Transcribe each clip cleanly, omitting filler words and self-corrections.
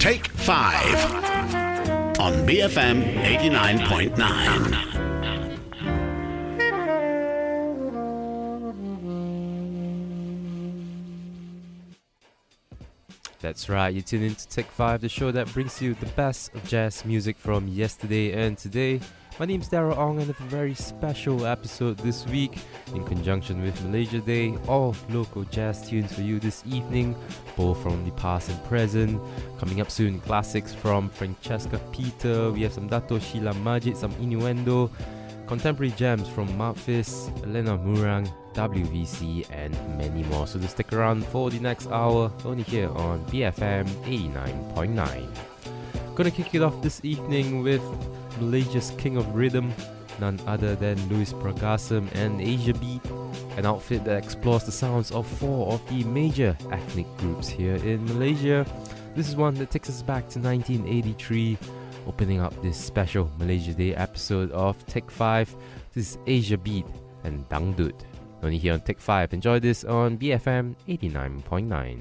Take 5 on BFM 89.9. That's right, you tune in to Take 5, the show that brings you the best of jazz music from yesterday and today. My name's Daryl Ong, and a very special episode this week in conjunction with Malaysia Day. All local jazz tunes for you this evening, both from the past and present. Coming up soon, classics from Francesca Peter. We have some Dato Sheila Majid, some Innuendo, contemporary gems from Memphis, Elena Murang, WVC, and many more. So just stick around for the next hour, only here on BFM 89.9. Gonna kick it off this evening with Malaysia's King of Rhythm, none other than Louis Pragasam and Asia Beat, an outfit that explores the sounds of 4 of the major ethnic groups here in Malaysia. This is one that takes us back to 1983, opening up this special Malaysia Day episode of Take 5. This is Asia Beat and Dangdut. Only here on Take 5. Enjoy this on BFM 89.9.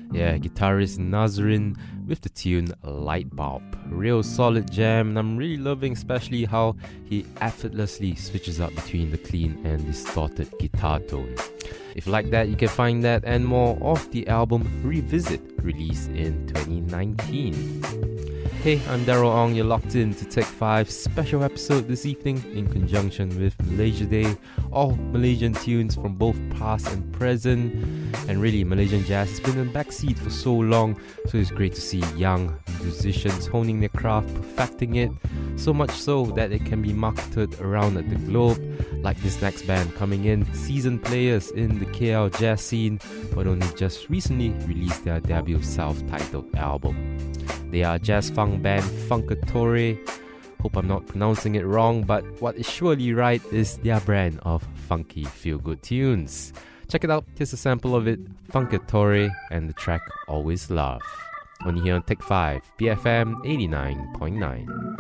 Yeah, guitarist Nazrin with the tune Light Bulb. Real solid jam, and I'm really loving especially how he effortlessly switches up between the clean and distorted guitar tone. If you like that, you can find that and more of the album Revisit, released in 2019. Hey, I'm Daryl Ong. You're locked in to Tech 5 special episode this evening in conjunction with Malaysia Day. All Malaysian tunes from both past and present. And really, Malaysian jazz has been in the backseat for so long, so it's great to see young musicians honing their craft, perfecting it, so much so that it can be marketed around at the globe. Like this next band coming in, seasoned players in the KL jazz scene, but only just recently released their debut self-titled album. They are jazz funk band Funkatore. Hope I'm not pronouncing it wrong, but what is surely right is their brand of funky feel-good tunes. Check it out, here's a sample of it, Funkatore and the track Always Love. Only here on Tech 5, BFM 89.9.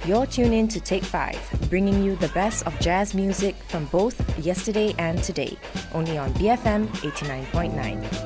You're tuned in to Take 5, bringing you the best of jazz music from both yesterday and today, only on BFM 89.9.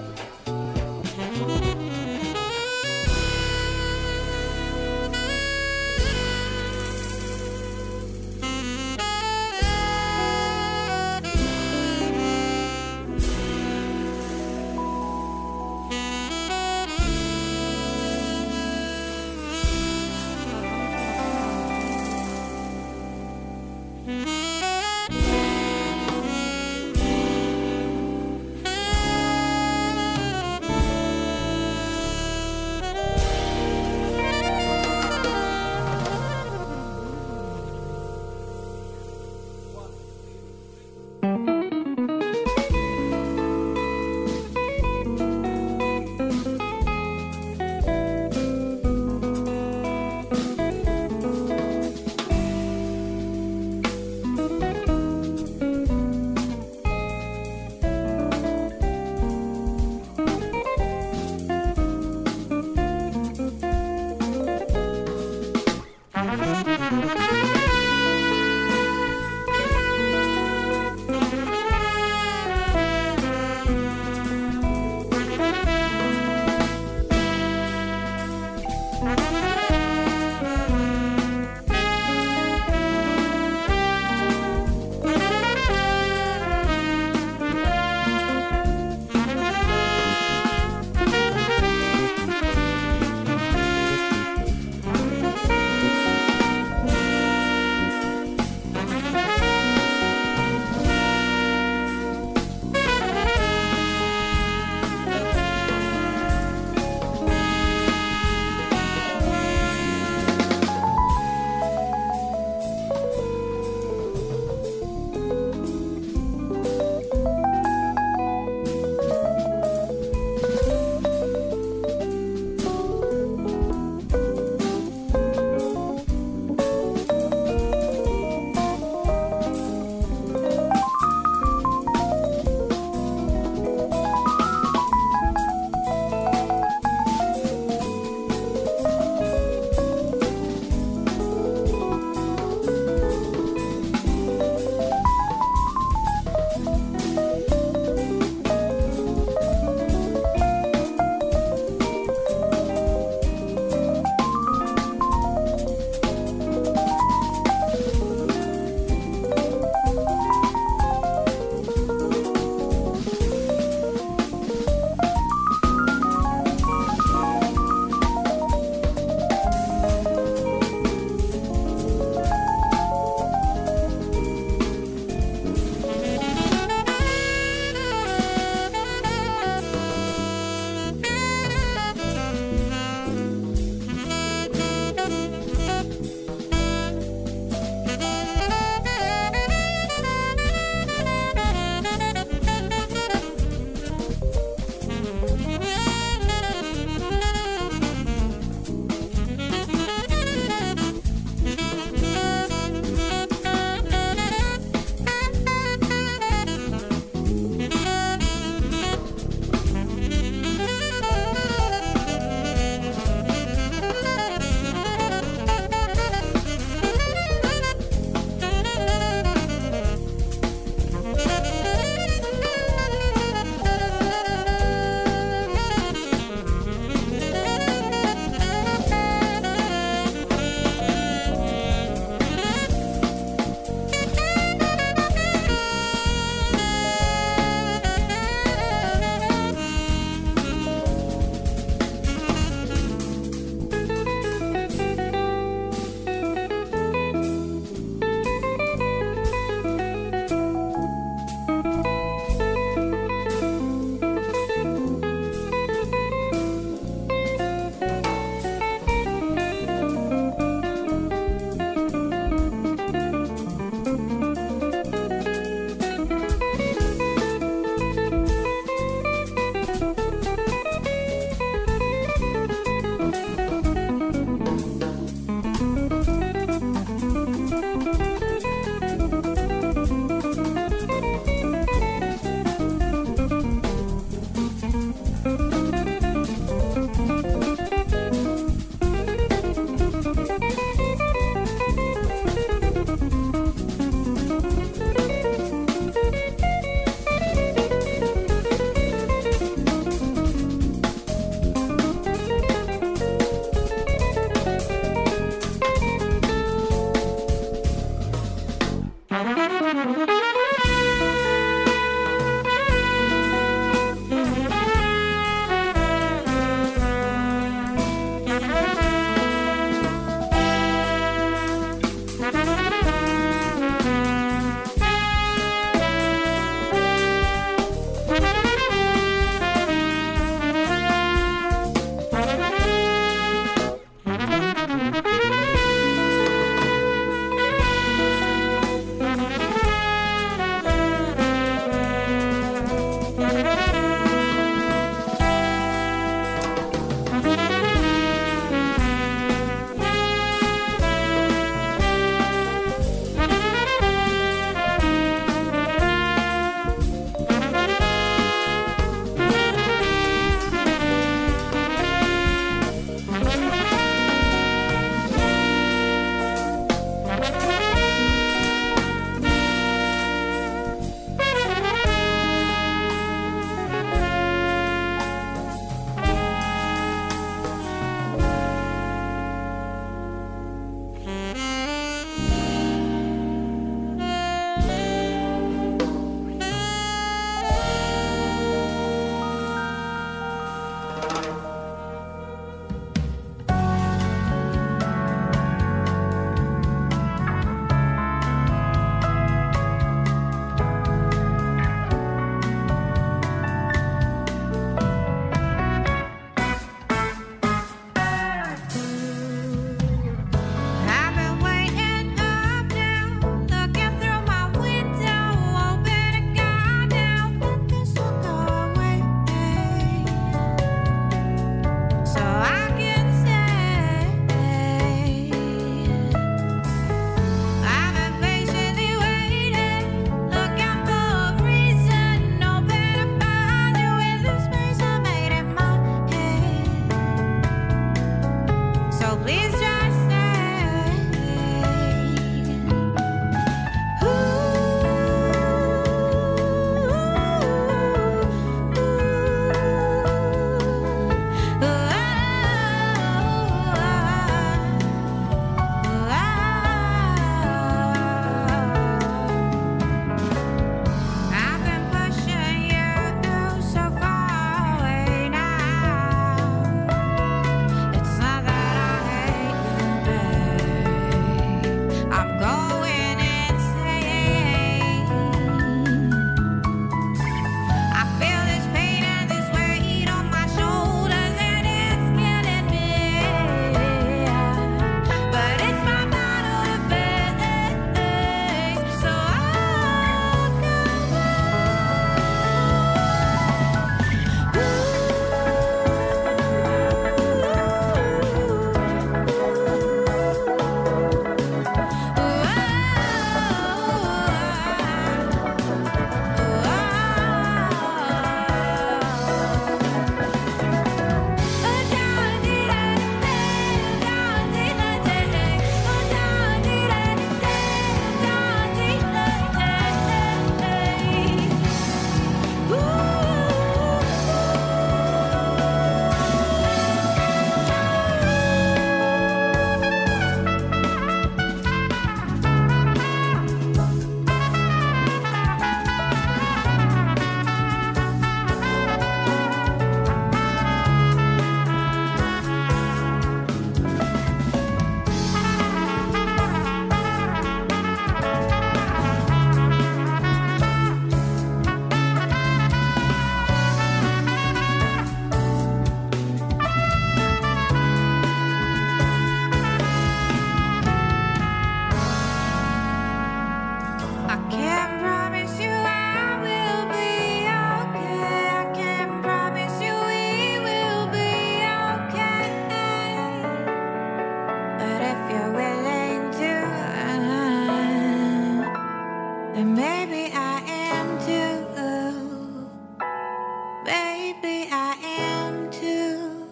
maybe I am too.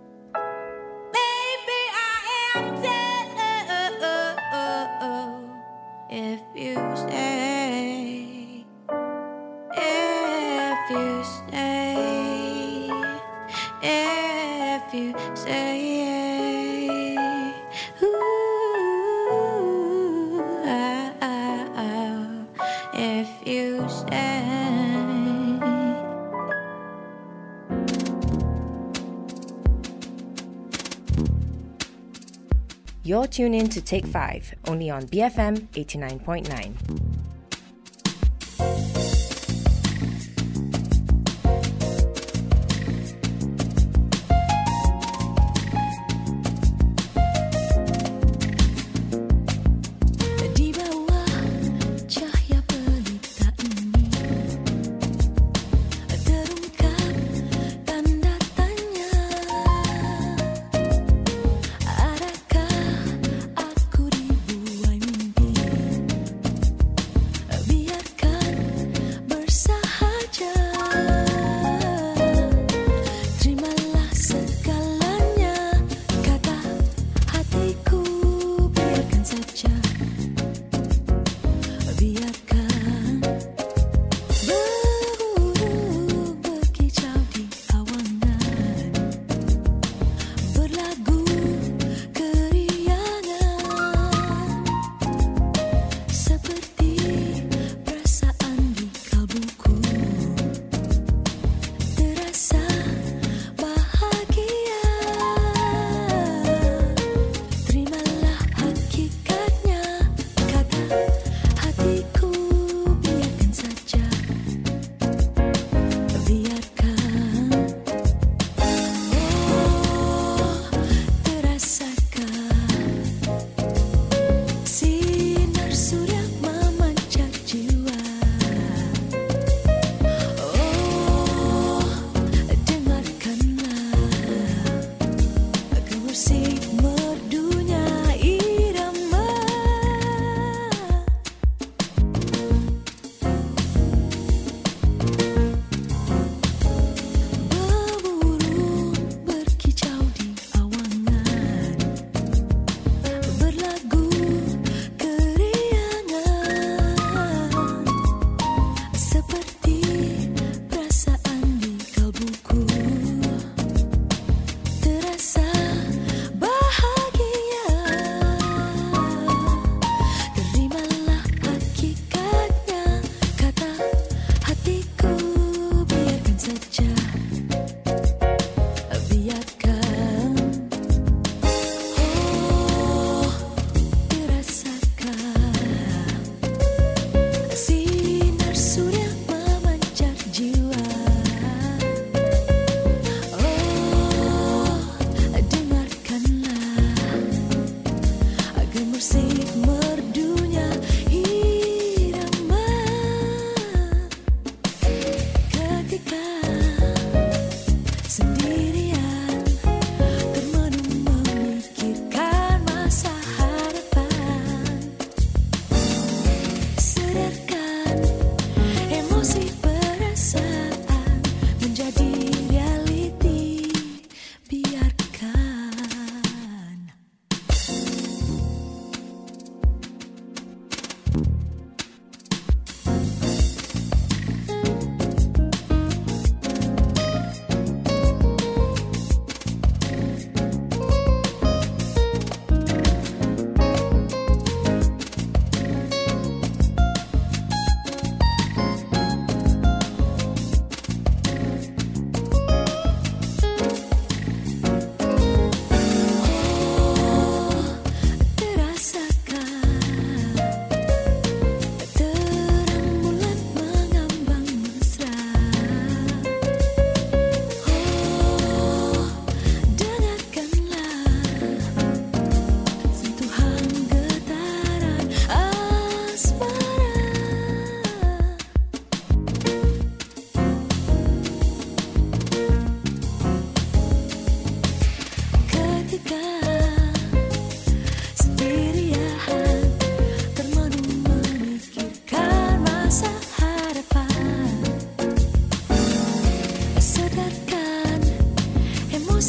Maybe I am too. If you stay, if you stay, if you stay. If you stay. You're tuned in to Take 5, only on BFM 89.9.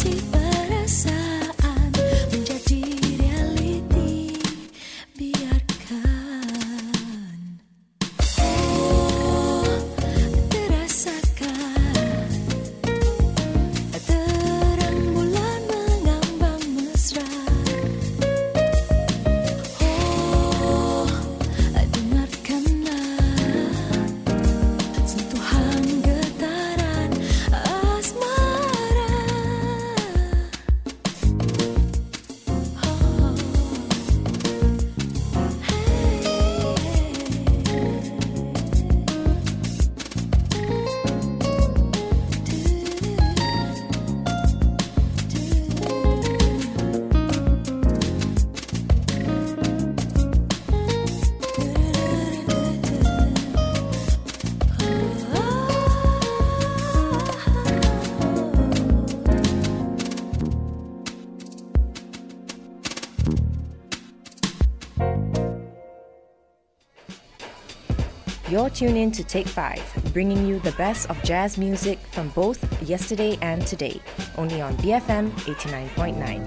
You're tuned in to Take 5, bringing you the best of jazz music from both yesterday and today, only on BFM 89.9.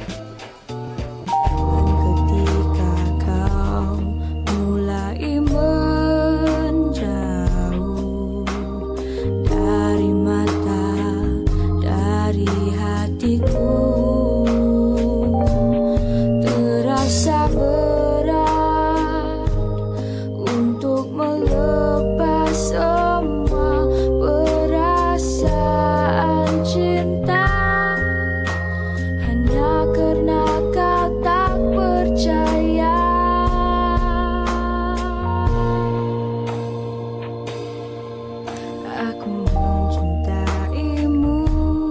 Ketika kau mulai menjauh dari mata, dari hatiku, terasa berat untuk melepas semua perasaan cinta, hanya karena kau tak percaya. Aku mencintaimu,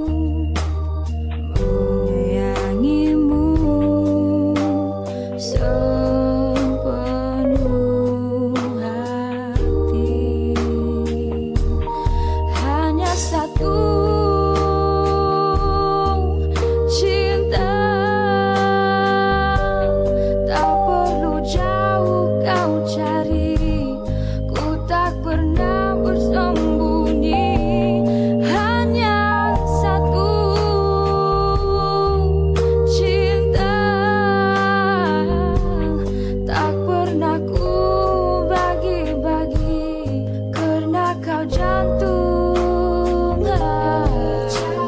menyayangimu sepenuh hati. Hanya satu cinta, tak perlu jauh kau cari, ku tak pernah bersembunyi. Hanya satu cinta, tak pernah ku bagi-bagi, karena kau jantung hatiku,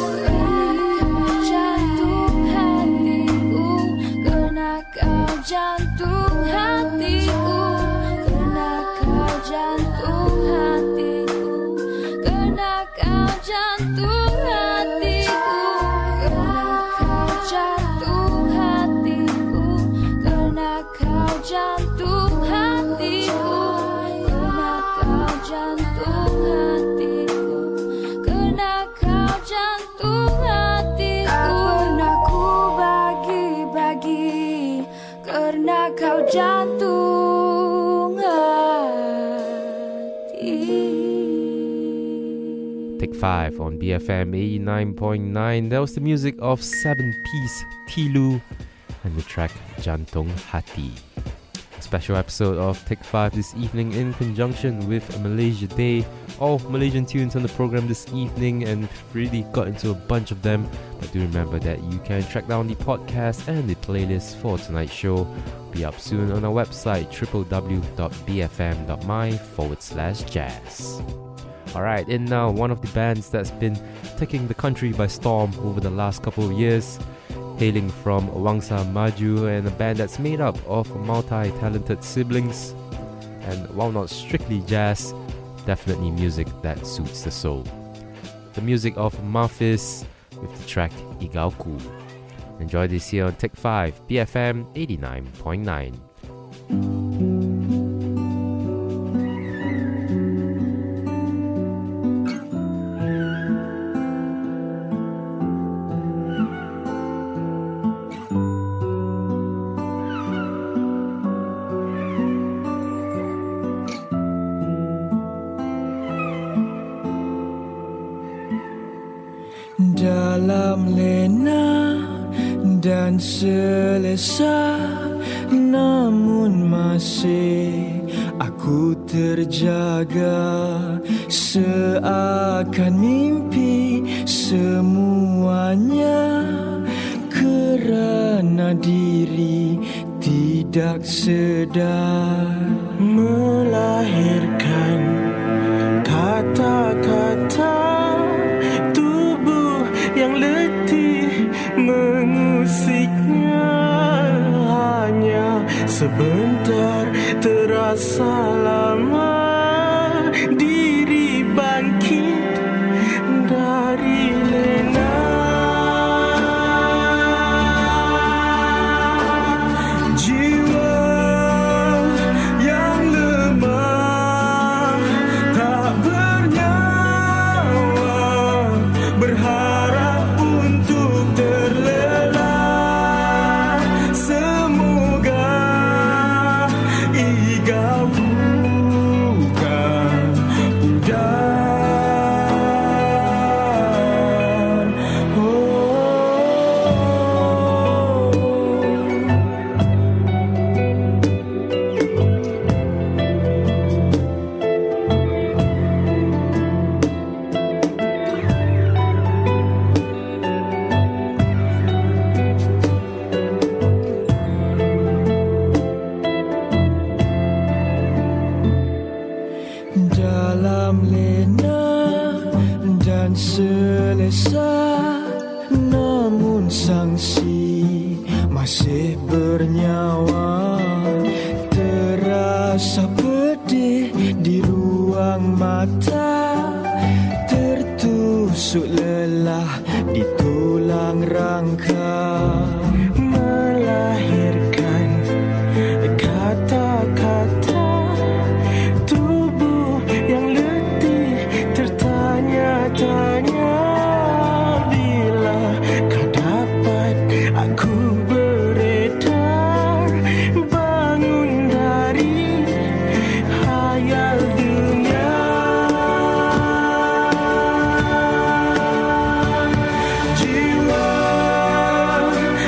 karena kau jantung hatiku, karena kau jantung hatiku, karena kau jantung hatiku, karena kau jantung hatiku, karena kau jantung hatiku, karena kau jantung hatiku, karena kau jantung hatiku. Tak pernah ku bagi-bagi, karena kau jantung hati. Take 5 on BFM 89.9. That was the music of 7-piece Tilu and the track Jantung Hati. A special episode of Take 5 this evening in conjunction with Malaysia Day. All Malaysian tunes on the program this evening, and we've really got into a bunch of them. But do remember that you can track down the podcast and the playlist for tonight's show. Be up soon on our website www.bfm.my/jazz. Alright, and now one of the bands that's been taking the country by storm over the last couple of years, hailing from Wangsa Maju, and a band that's made up of multi-talented siblings, and while not strictly jazz, definitely music that suits the soul. The music of Mafis with the track Igauku. Enjoy this here on Take 5, BFM 89.9. Dalam lena dan selesa, namun masih aku terjaga, seakan mimpi semuanya mana diri tidak sedar melahirkan kata-kata, tubuh yang letih mengusiknya. Hanya sebentar terasa lama, diri bangkit dari lena. Jiwa yang lemah tak bernyawa, berharap untuk terlelap. Semoga igau bukan udan. Dalam lena dan selesa, namun sangsi masih bernyawa. Terasa pedih di ruang mata, tertusuk lelah di tulang rangka. Melahirkan kata-kata, tubuh yang letih tertanya-tanya. Bilakah dapat aku beredar, bangun dari hayal dunia. Jiwa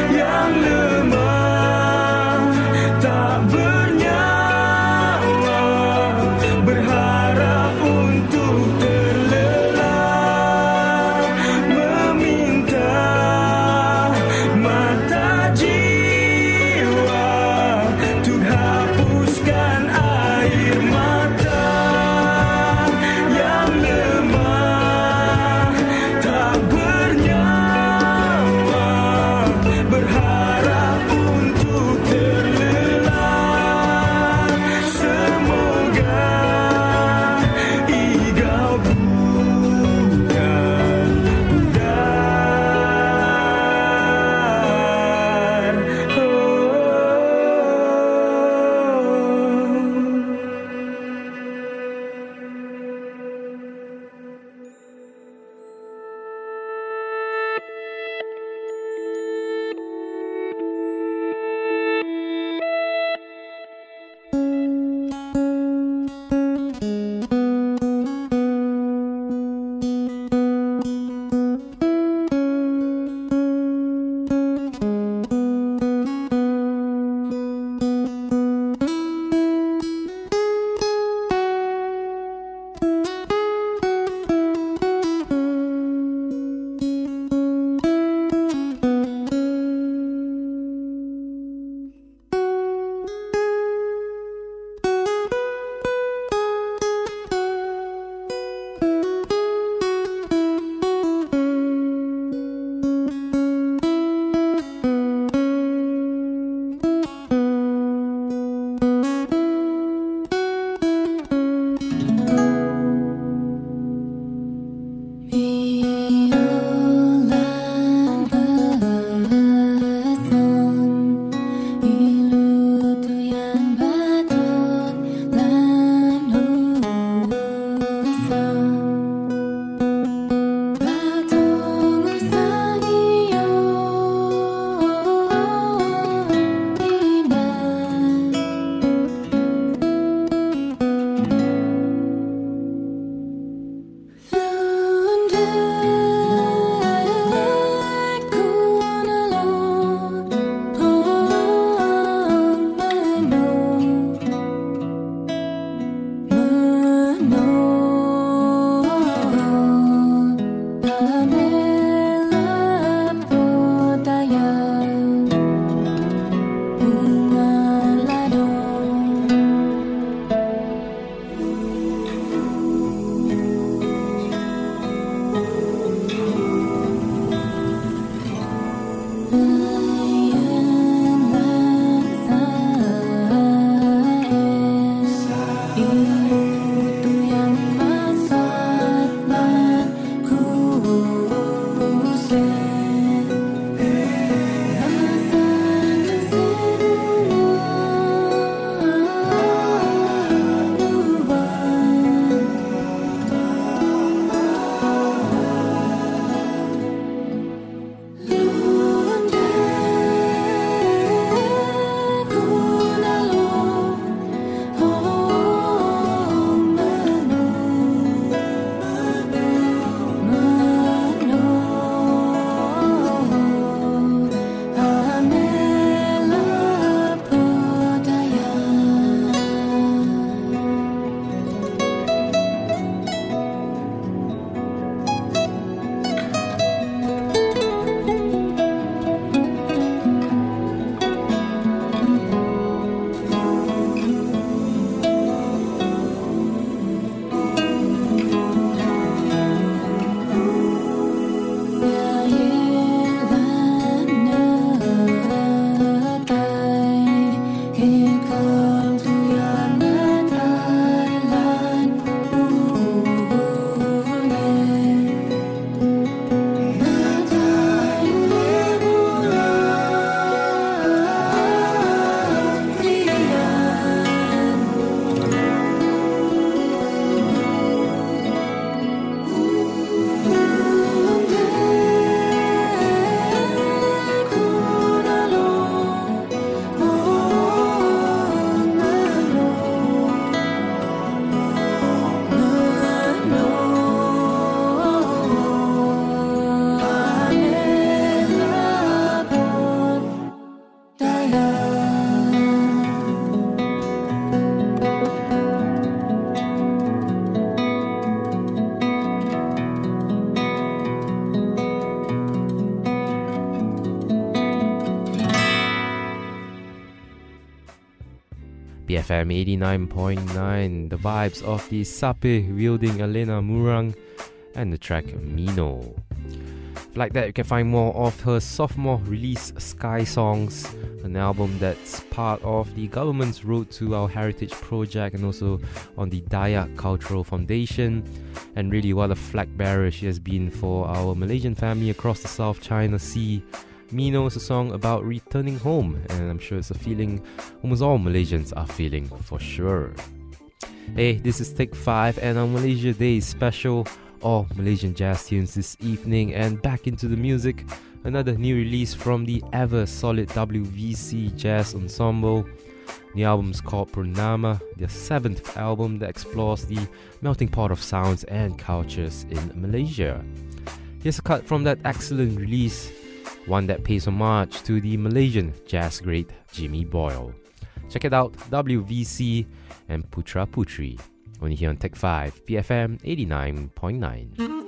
BFM 89.9, the vibes of the Sape wielding Elena Murang and the track Mino. Like that, you can find more of her sophomore release Sky Songs, an album that's part of the government's Road to Our Heritage project and also on the Dayak Cultural Foundation. And really, what a flag bearer she has been for our Malaysian family across the South China Sea. Mino is a song about returning home, and I'm sure it's a feeling almost all Malaysians are feeling for sure. Hey, this is Take 5 and our Malaysia Day special. All Malaysian jazz tunes this evening, and back into the music. Another new release from the ever solid WVC Jazz Ensemble. The album's called Purnama, their 7th album that explores the melting pot of sounds and cultures in Malaysia. Here's a cut from that excellent release, one that pays homage to the Malaysian jazz great Jimmy Boyle. Check it out, WVC and Putra Putri. Only here on Tech 5, BFM 89.9.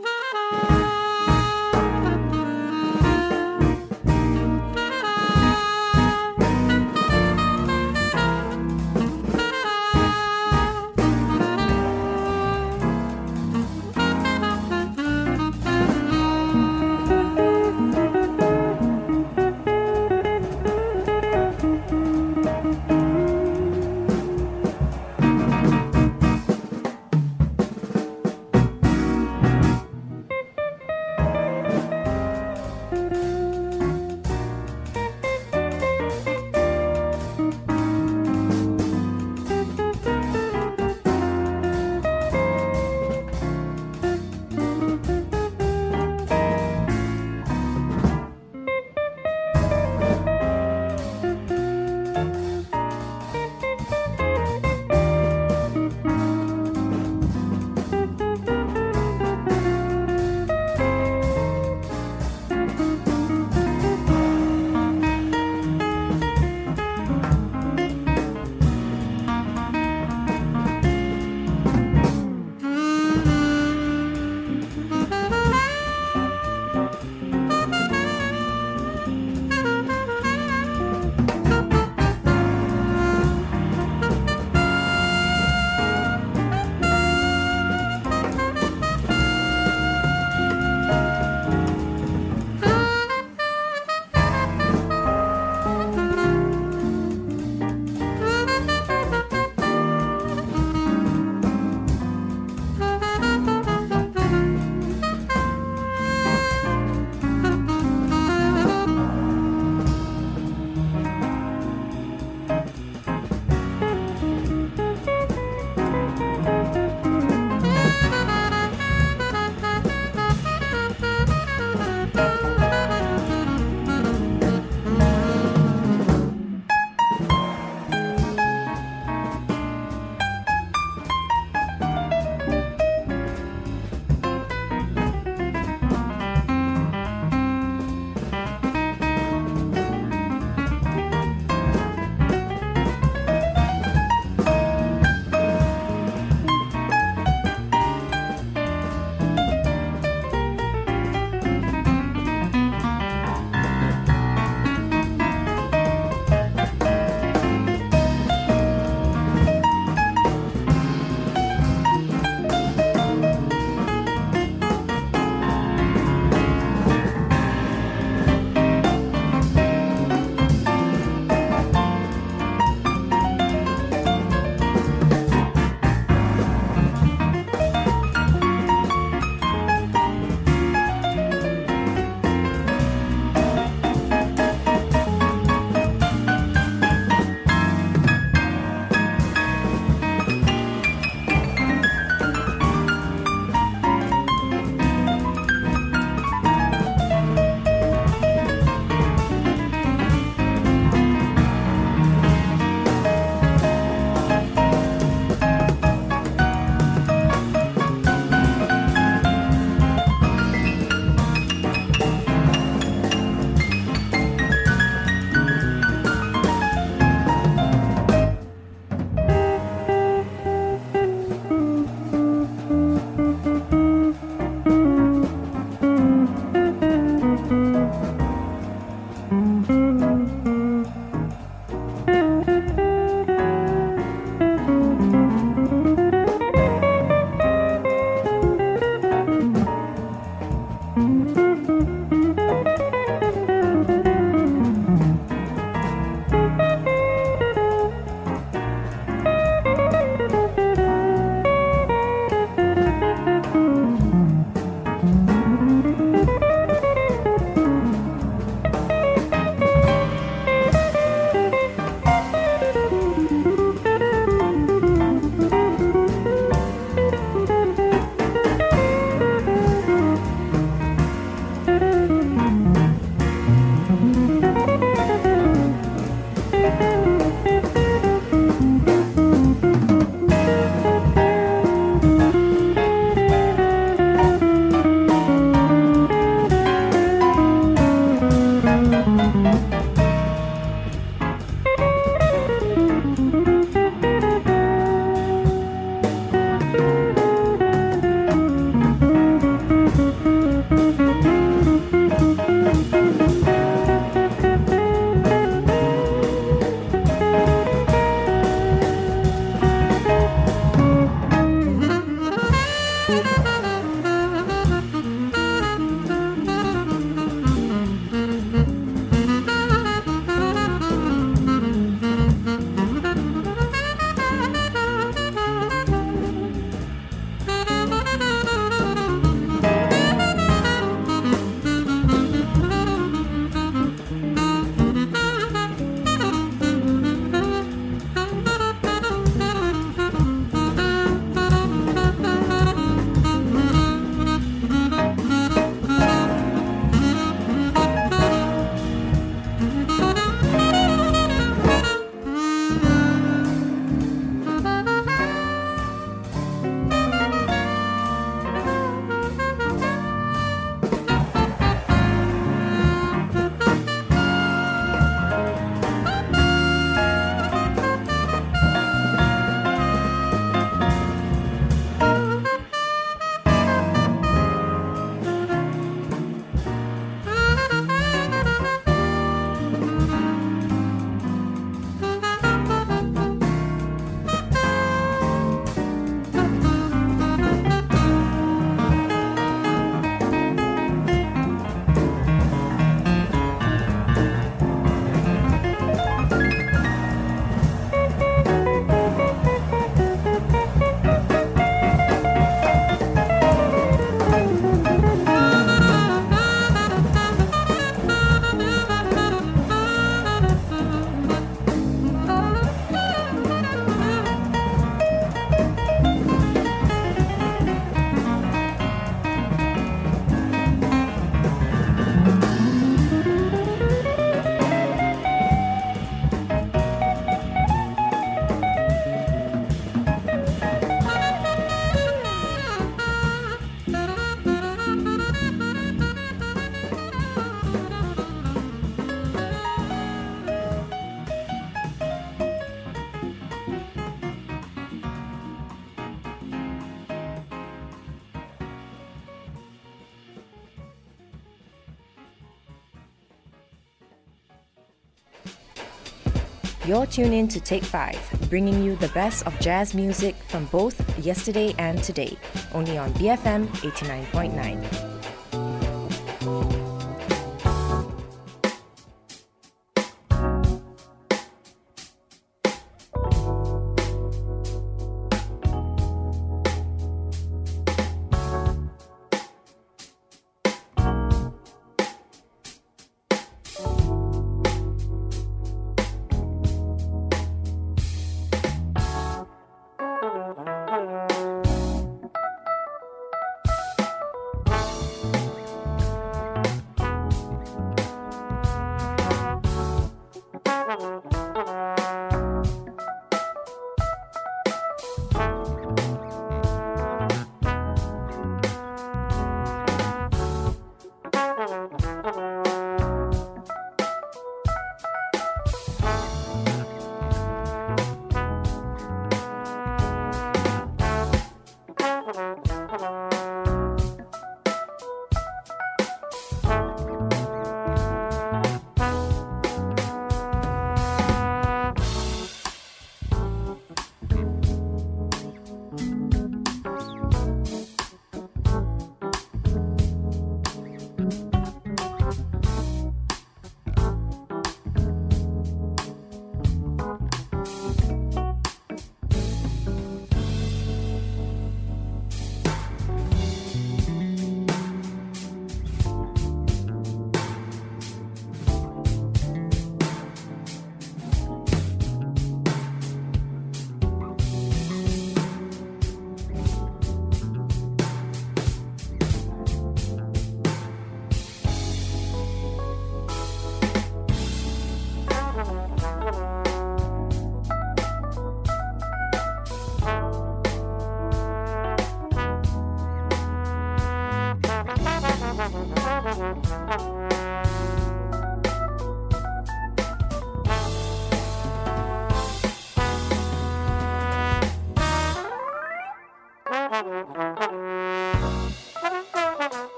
You're tuned in to Take 5, bringing you the best of jazz music from both yesterday and today, only on BFM 89.9.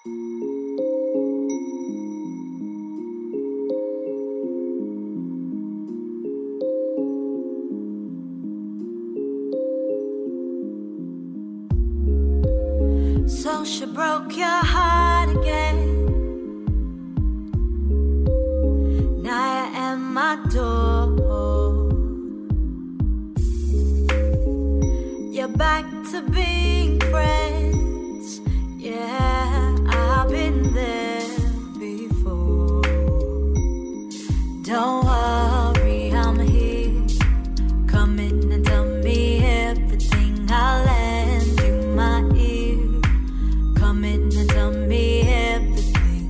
So she broke your heart again. Now you're at my door. You're back to being friends. Yeah, I've been there before. Don't worry, I'm here. Come in and tell me everything. I'll lend you my ear. Come in and tell me everything.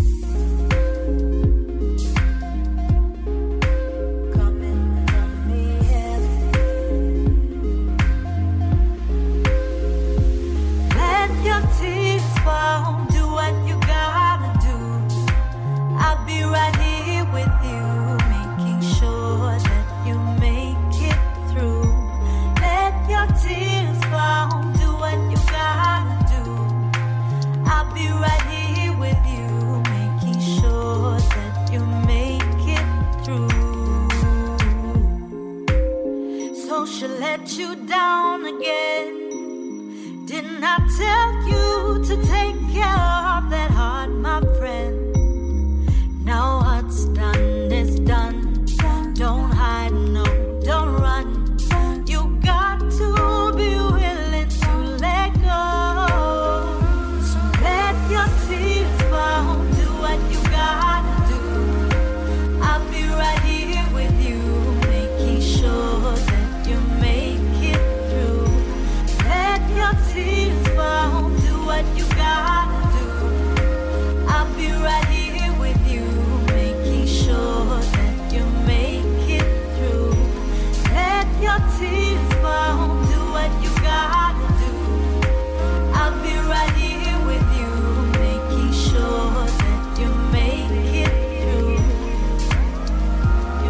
Come in and tell me everything. Let your tears fall. Do what you gotta do. I'll be right here with you, making sure that you make it through. Let your tears fall. Do what you gotta do. I'll be right here with you, making sure that you make it through. So she let you down again. Didn't I tell you to take care of that heart, my friend? Now what's done is done. Don't hide, no, don't run. You got to be willing to let go. So let your tears fall. Do what you gotta do. I'll be right here with you, making sure that you make it through. Let your tears fall. Do what you gotta do. I'll be right here with you, making sure that you make it through. Let your tears fall. Do what you gotta do. I'll be right here with you, making sure that you make it through. You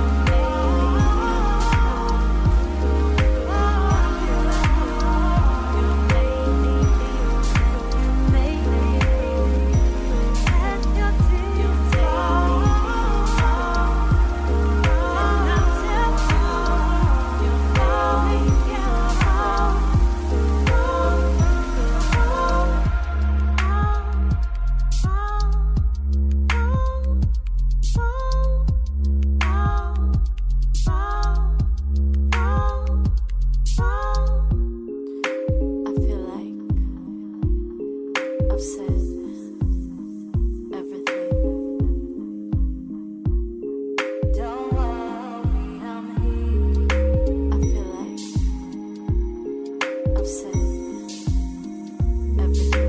I feel like I've said everything. Don't worry, I'm here. I feel like I've said everything.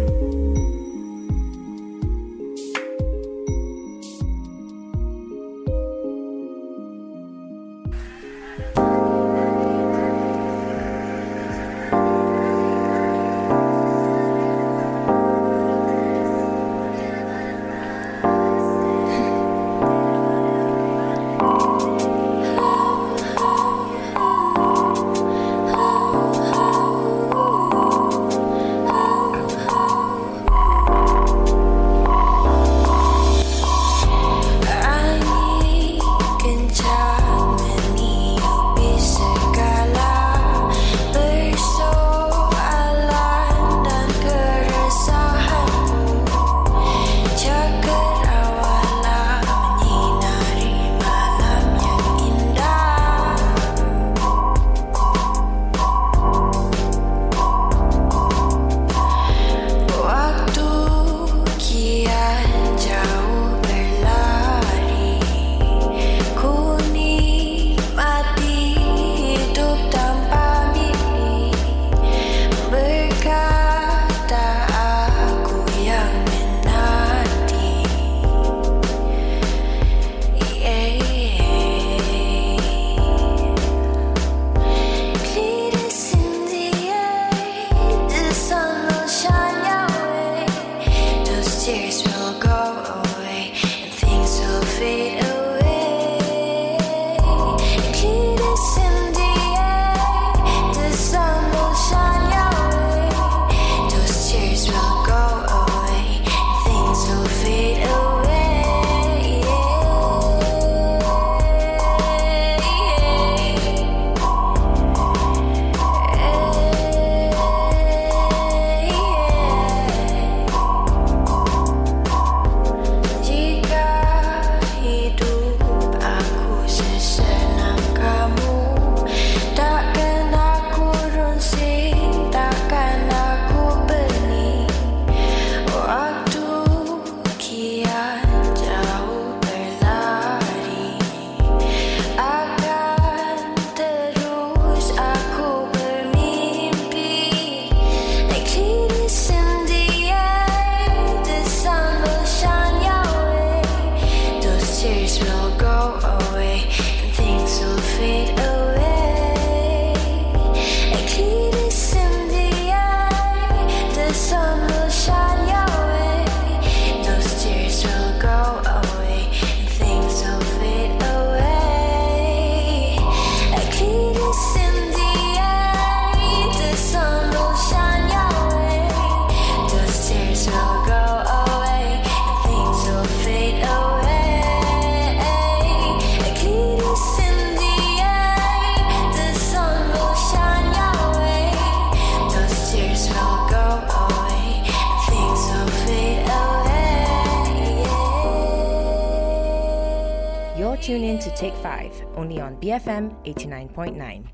tuned in to Take 5, only on BFM 89.9.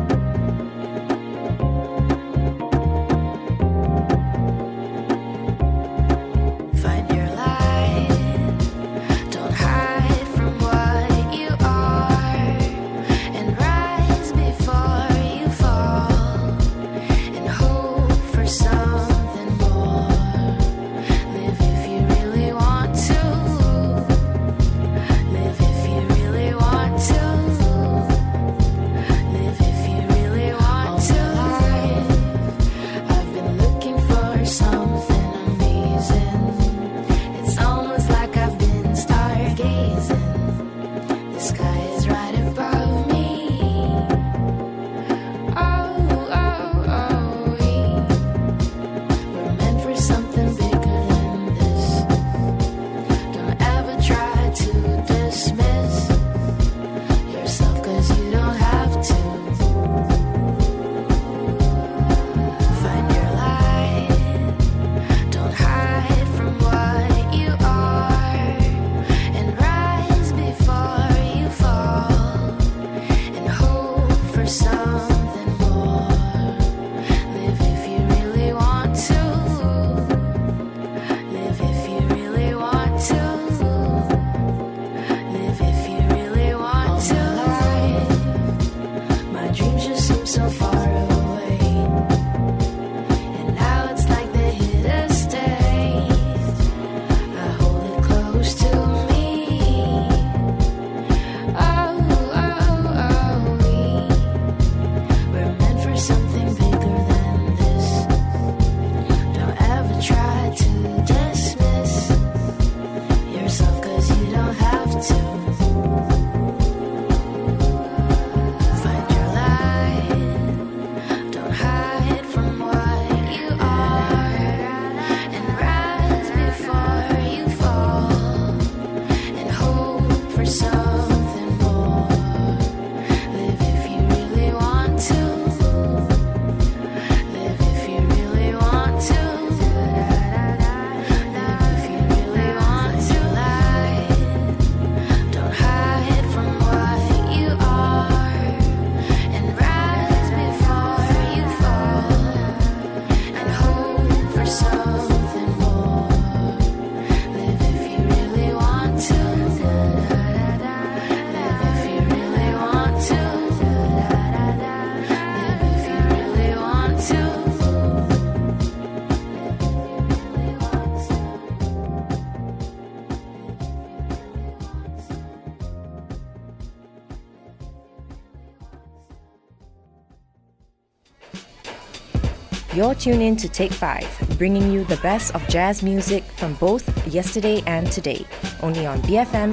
You're tuned in to Take 5, bringing you the best of jazz music from both yesterday and today, only on BFM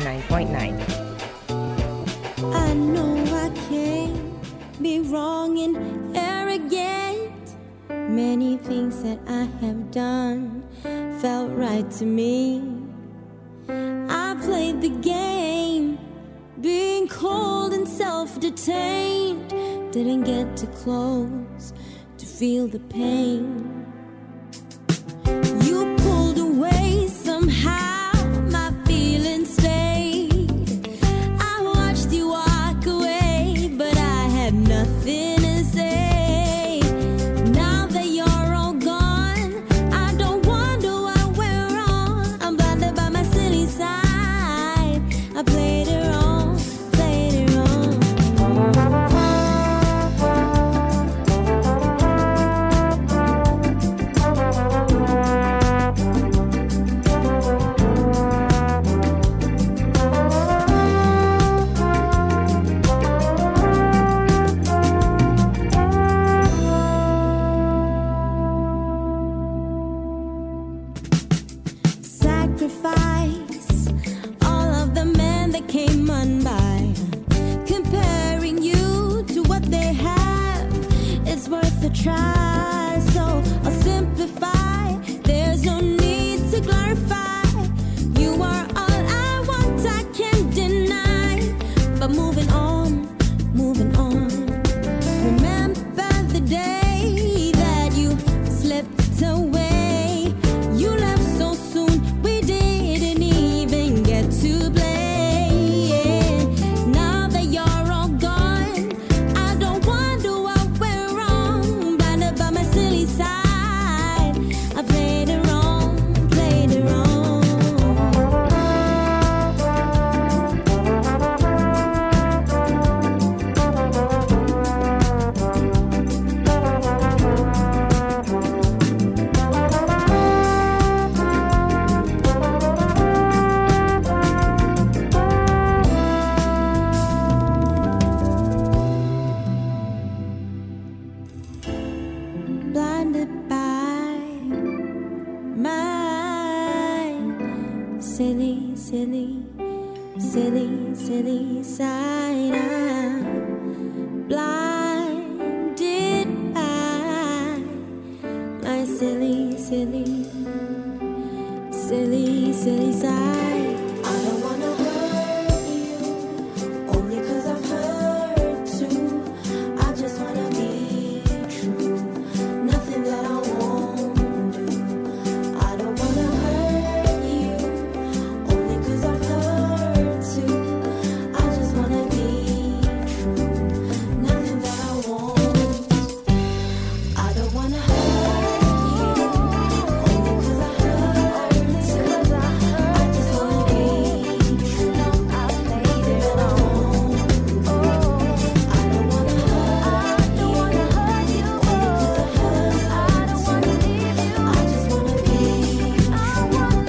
89.9. I know I can't be wrong and arrogant. Many things that I have done felt right to me. I played the game, being cold and self-detained. Didn't get too close to feel the pain. You pulled away somehow, my feelings stayed. I watched you walk away, but I had nothing to say. Now that you're all gone, I don't wonder why we're wrong. I'm blinded by my silly side. I played it wrong, played it wrong. silly, silly, silly, silly side. I'm blinded by my silly, silly, silly, silly side. I don't wanna hurt you, only 'cause I've hurt too. I just wanna be true, nothing that I won't do. I don't wanna hurt you, only 'cause I've hurt too. I just wanna be true, nothing that I won't. I don't wanna hurt you, only 'cause I hurt too. I just wanna be true, nothing that I won't. I don't wanna hurt you, only 'cause I hurt too. I just wanna be true, nothing that I won't.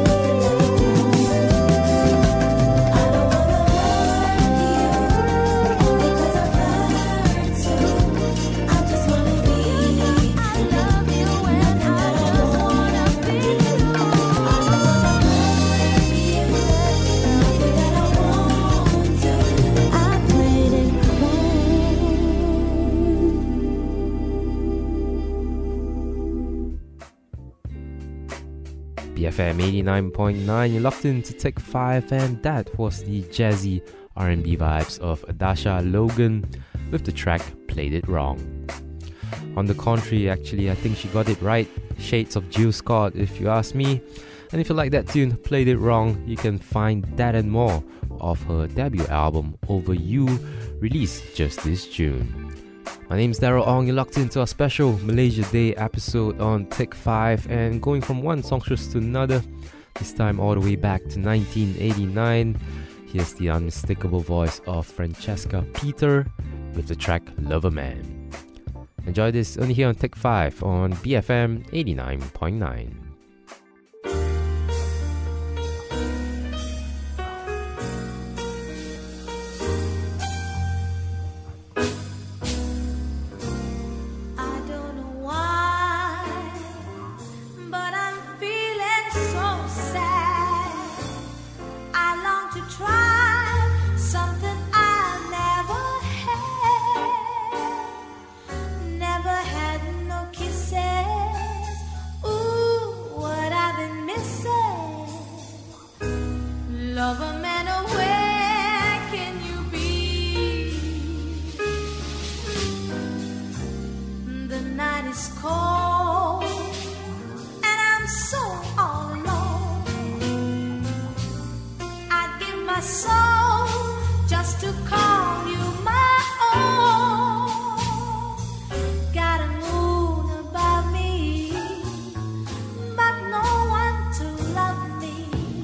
I don't wanna hurt you, only 'cause I've hurt too. I just wanna be true, I love you and I just wanna be true. I don't wanna hurt you, nothing that I won't do. I played it cool. BFM 89.9, you're locked into Take 5, and that was the jazzy R&B vibes of Adasha Logan with the track Played It Wrong. On the contrary, actually, I think she got it right. Shades of Jill Scott, if you ask me. And if you like that tune, Played It Wrong, you can find that and more of her debut album, Over You, released just this June. My name's Daryl Ong, you're locked into a special Malaysia Day episode on Take 5, and going from one songstress to another, this time all the way back to 1989. Here's the unmistakable voice of Francesca Peter with the track Lover Man. Enjoy this only here on Take 5 on BFM 89.9. I don't know why, but I'm feeling so sad. I long to try something I never had. Never had no kisses. Ooh, what I've been missing. Lover man, oh, where can you be? The night is cold and I'm so all alone. I'd give my soul just to call you my own. Got a moon above me, but no one to love me.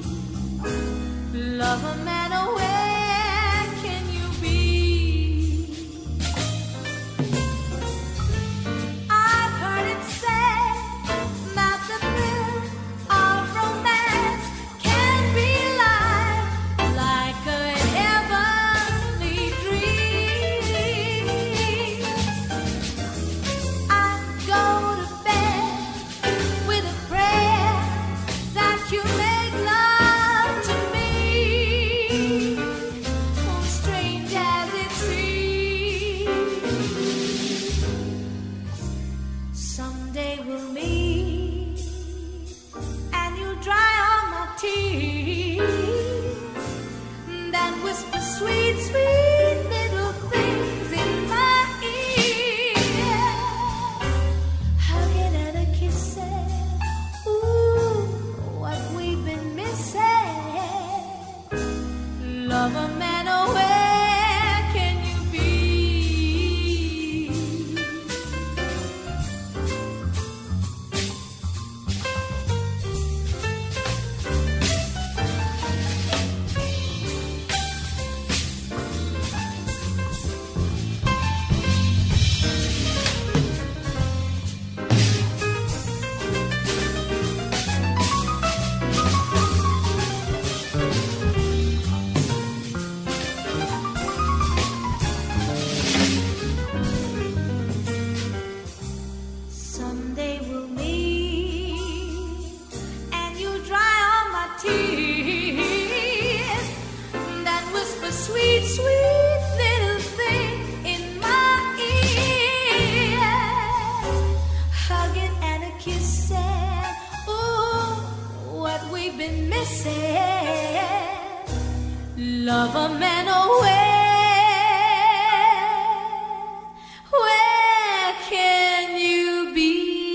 Lover man, oh, where can you be? I've heard it said that the thrill of romance can be like a heavenly dream. I go to bed with a prayer that you make love to me. Oh, strange as it seems, someday we'll meet and you'll dry all my tears, then whisper sweet, sweet little things in my ears, hugging and a kissing. Ooh, what we've been missing. Lover man, oh, where can you be? Someday we'll meet and you dry all my tears. sweet, sweet little thing in my ears, hugging and a kissing. Ooh, what we've been missing. Lover man, oh where can you be?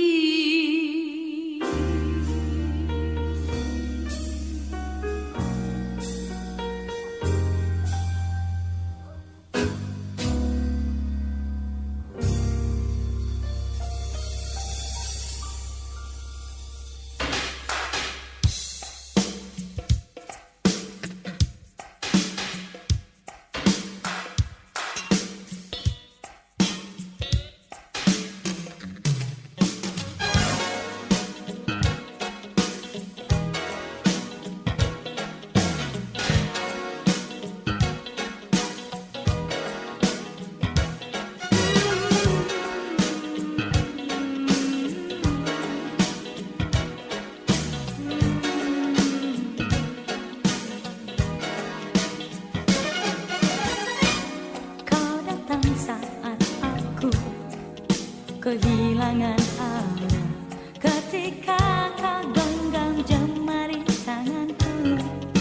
Kehilangan arah ketika kau genggam jemari tanganku.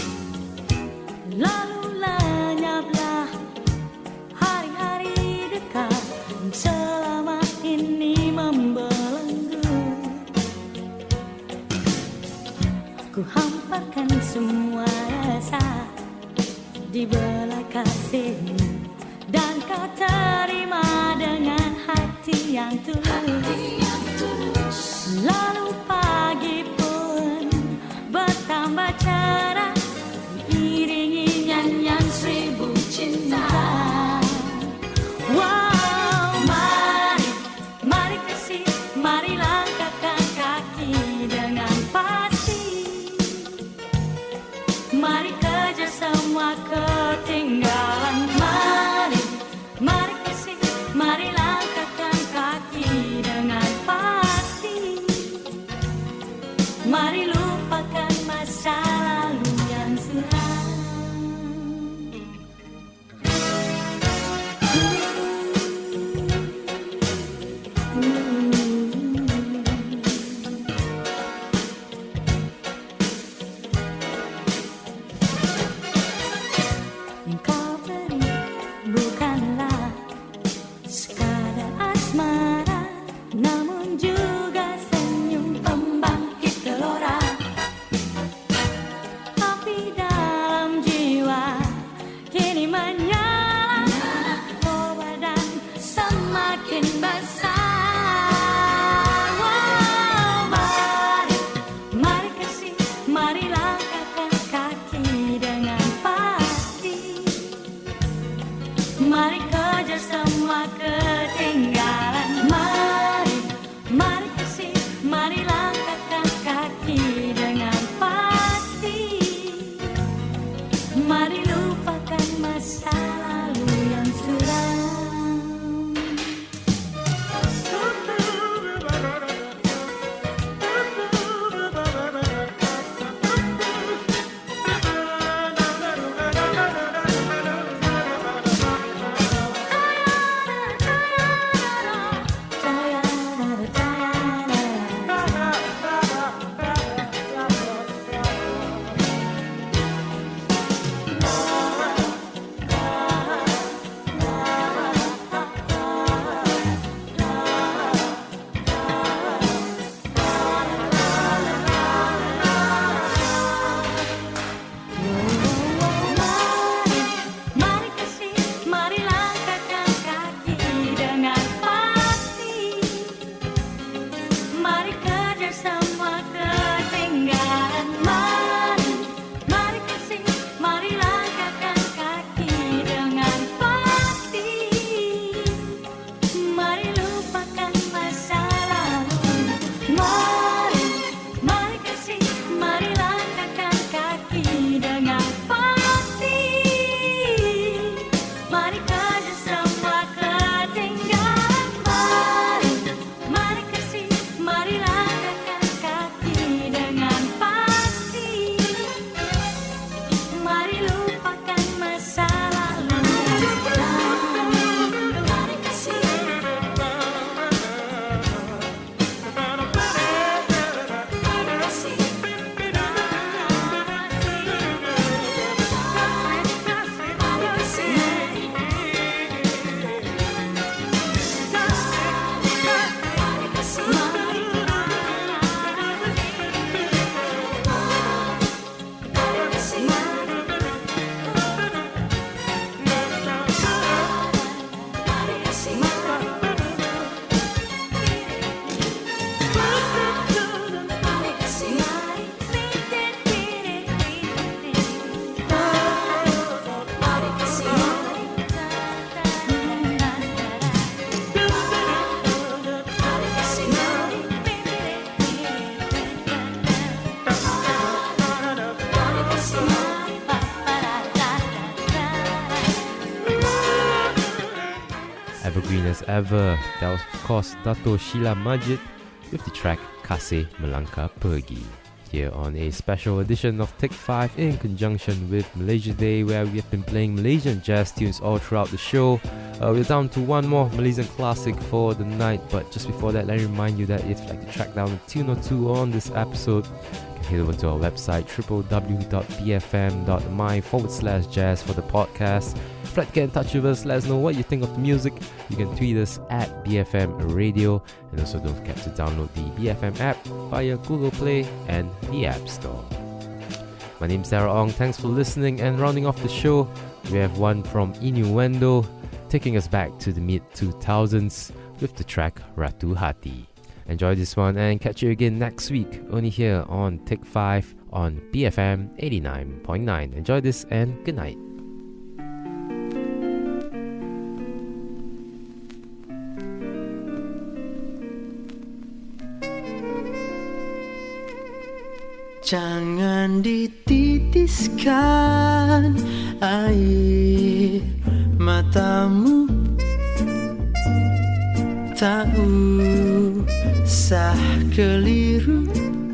Lalu lenyaplah hari-hari dekat yang selama ini membelenggu. Ku hamparkan semua rasa di belai kasihmu, dan kau terima dengan hati yang tulus. Lalu pagi pun bertambah cerah, diiringi nyanyian seribu cinta. Wow, mari, mari kasih, mari langkahkan kaki dengan pasti. Mari kejar semua ketinggalan. Mari, mari kasih, mari langkahkan kaki dengan pasti. Mari lupakan masa lalu yang suram. Yang kau beri bukanlah sekadar asmara, namun juga senyum pembangkit gelora. Api dalam jiwa kini menyala, oh badan semakin besar. Wow, mari, mari kasih, mari langkahkan kaki dengan pasti. Mari kejar semua ketinggalan. Mari, mari kasih, mari langkahkan kaki dengan pasti. Mari lupakan masa lalu yang suram. evergreen as ever. That was, of course, Dato' Sheila Majid with the track Kasih Melangkah Pergi. Here on a special edition of Take 5 in conjunction with Malaysia Day, where we have been playing Malaysian jazz tunes all throughout the show. We're down to one more Malaysian classic for the night, but just before that, let me remind you that if you'd like to track down a tune or two on this episode, you can head over to our website www.bfm.my/jazz for the podcast. If you'd like to get in touch with us, let us know what you think of the music. You can tweet us at BFM Radio, and also don't forget to download the BFM app via Google Play and the App Store. My name's Sarah Ong, thanks for listening, and rounding off the show, we have one from Innuendo, taking us back to the mid-2000s with the track Ratu Hati. Enjoy this one and catch you again next week, only here on Take 5 on BFM 89.9. Enjoy this and good night. Jangan dititiskan air matamu, tak usah keliru,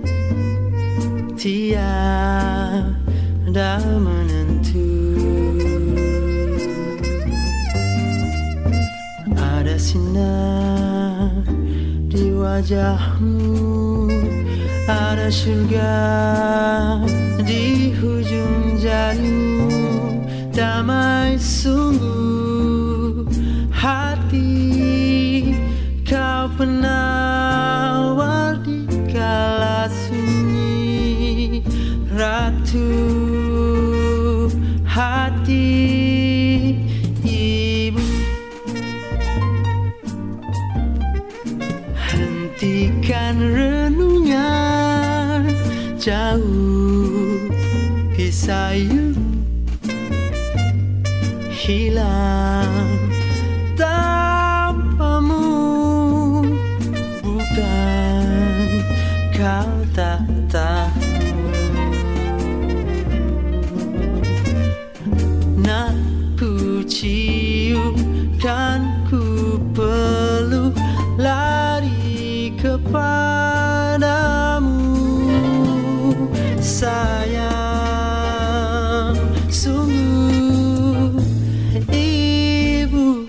tiada menentu. Ada sinar di wajahmu, ada surga di hujung jarimu. Damai sungguh hati kau penawar di kala sunyi. Ratu hati ibu, hentikan renungnya, jauh pisayu, hilang tanpamu. Bukan kau tak tahu, nak ku cium, kan ku peluk, lari kepadamu. Sayang sungguh ibu,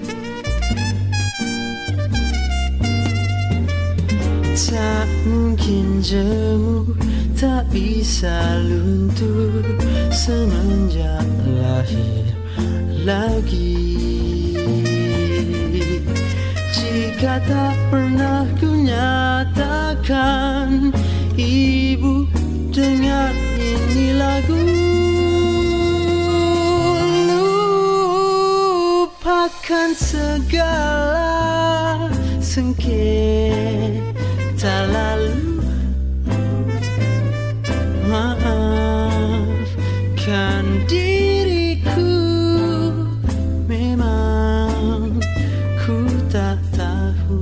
tak mungkin jemu, tak bisa luntur semenjak lahir lagi. Jika tak pernah ku nyatakan, ibu dengar ini lagu. Lupakan segala sengketa lalu, maafkan diriku, memang ku tak tahu.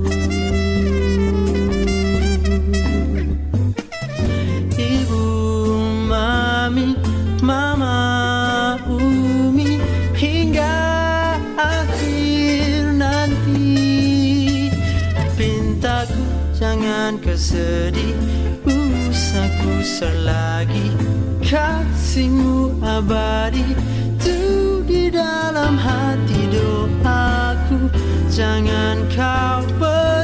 Ibu, mami, mama, umi, hingga akhir nanti, pintaku jangan kau sedih, usah kusar lagi, kasihmu abadi tu di dalam hati. Doaku jangan kau pergi.